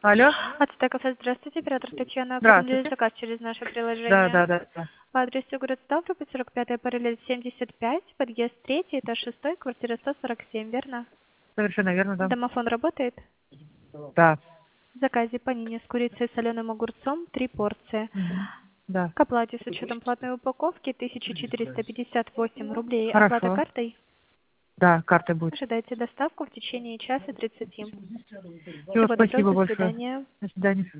Алло, Ацтекафе, здравствуйте, оператор Татьяна. Оформили здравствуйте. заказ через наше Да, приложение. да, да, да. По адресу город Ставрополь, 45 параллель 75, подъезд 3, этаж 6, квартира 147, верно? Совершенно верно, да. Домофон работает? Да. В заказе панини с курицей и соленым огурцом 3 порции. Мгм. Да. К оплате с учетом платной упаковки 1458 рублей. Оплата Хорошо. картой? Да, карта будет. Ожидайте доставку в течение часа 30. Все, Всего доброго, спасибо до большое. свидания. До свидания.